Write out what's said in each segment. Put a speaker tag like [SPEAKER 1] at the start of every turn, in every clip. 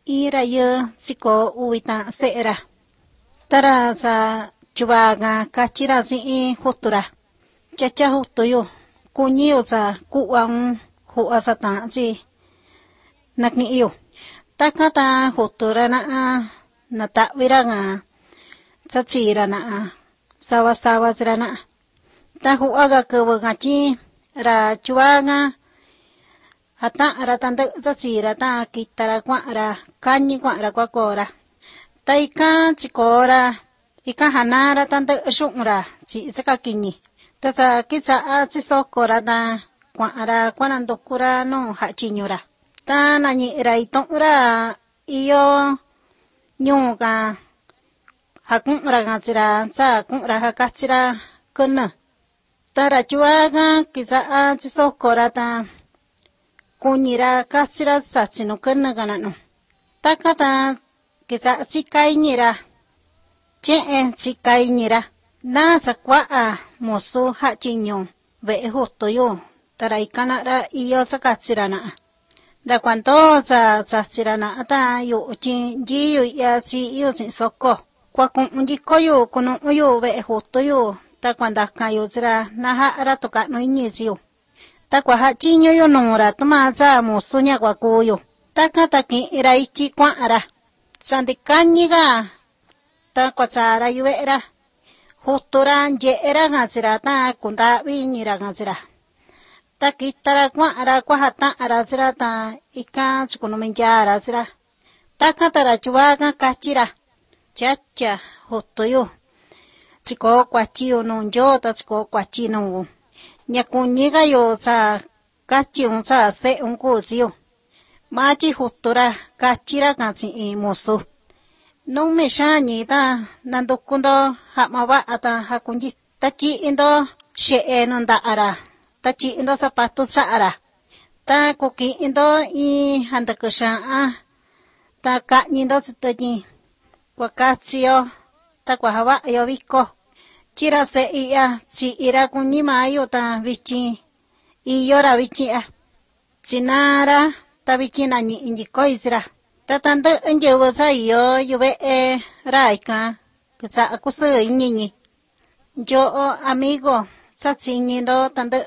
[SPEAKER 1] ira yo siko uita seera. Tara sa chubaga kachira si hutura. Chacha hutuyo. Kunyo sa kuwang huwa sa ta si nakniyo. Takata hutura na natawira nga sa chira na sawa-sawa sira na. Tahuaga kawangachi ra chubaga ata ara tanda sa chira ta kitara kwa ara kanyi kwa ara kwa kora. Taika chikora ika hanara tanda shungra chi saka kinyi. Tasa kitsa chisokora ta kwa ara kwa nandokura no hachinyura. Ta nanyi ra itongra iyo nyuga hakunra gachira sa kunra hakachira kuna. Tara chuaga kitsa chisokora ta kunyira kachira sachino kuna ganano. Takata kitsa chikainyira. Chee chikainyira. Na sakwa mosu hachinyo ve hotoyo. Tara ikanara iyo sakachira na. Da kwanto sa chachira na ata yu jiyu ya chi yu sin soko. Kwa kunjiko yu kunu yu ve hotoyo. Ta kwanda kayo zira na haara toka no inyeziyo. Ta kwa hachinyo yu nora tuma za mosu nya kwa kuyo. Takata ki iraichi kwa ara. Sandikanyiga ta kwa tsara yuera. Hotora njeera gazira ta kundawi nyira gazira. Ta kitara kwa ara kwa hata ara zira ta ika chikunumenjara zira. Ta katara chuwaga kachira. Chacha hotoyo. Chiko kwa chiyo nonjo ta chiko kwa chino. Nyakunyiga yo sa kachiyo sa se unkuziyo. Machi hotora kachira gazi mosu. Nung me shani ta nandukundo hamawa ata hakunji. Tachi indo shee nonda ara. Tachi indo zapato sa ara. Ta kuki indo i handakusha ta kanyi indo sitaji. Kwa kachiyo ta kwa hawa yo viko. Chira se iya chi ira kunyi mayo ta vichi. Iyora vichi Chinara ta vichi na nyi injiko izira. Tatanda enjewa sa iyo yuwe raika. Kisa akusu inyinyi. Yo amigo sa chinyindo tanda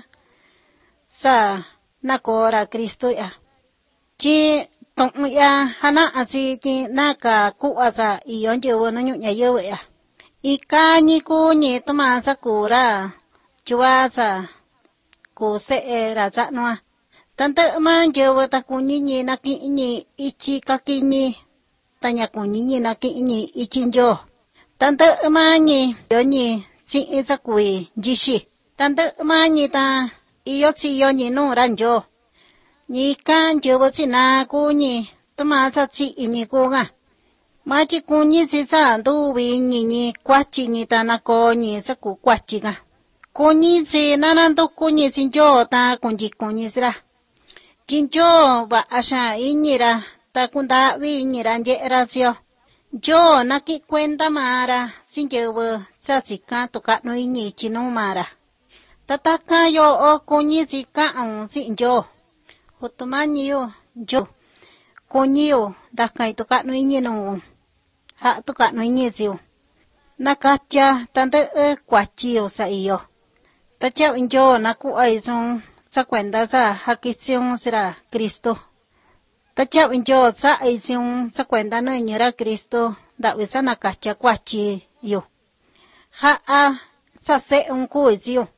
[SPEAKER 1] sa nakora Kristo ya. Chi tong ya hana achi chi naka kuwa sa iyo enjewa no nyunya yewe ya. Ika nyi kunyi tuma sa kura. Chua sa kuse raja noa. Tanda man jewa ta kunyi naki inyi ichi kakinyi. Tanya kunyi naki inyi ichinjo. Tanda manyi yonyi chi isa kui jishi. Tanda manyi ta iyo chi yonyi no ranjo. Nika jewa chi na kunyi tuma sa chi inyi kunga. Machi kunyi si sa nduwi inyi kwachi nyi ta nako nyi sa ku kwachi ka. Kunyi si nanando kunyi si jo ta kunyi kunyi sira. Chincho ba asha inyira ta kundawi inyira njera sio. Jo naki kwenda mara sinjewa sa sika toka no inyi chino mara. Tataka yo o kunyi sika si jo. Hotomanyi yo jo. Kunyi yo dakai toka no inyi no. Ha toka no inyi sio. Nakacha tanda kwachi yo sa iyo. Tachao injo naku aizong. Sa kwenda sa hakisyon sira Kristo. Tachao injo sa aisyon sa kwenda na nyera Kristo. Dawi sa nakacha kwachi yo. Haa sa seong kuizyo.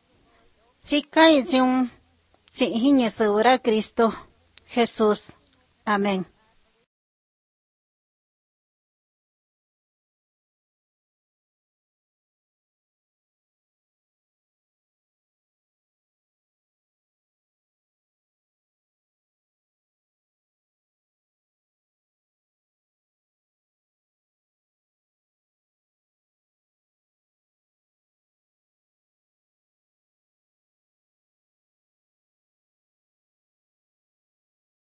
[SPEAKER 1] Sika isyon si hinyesura Kristo. Jesus. Amen.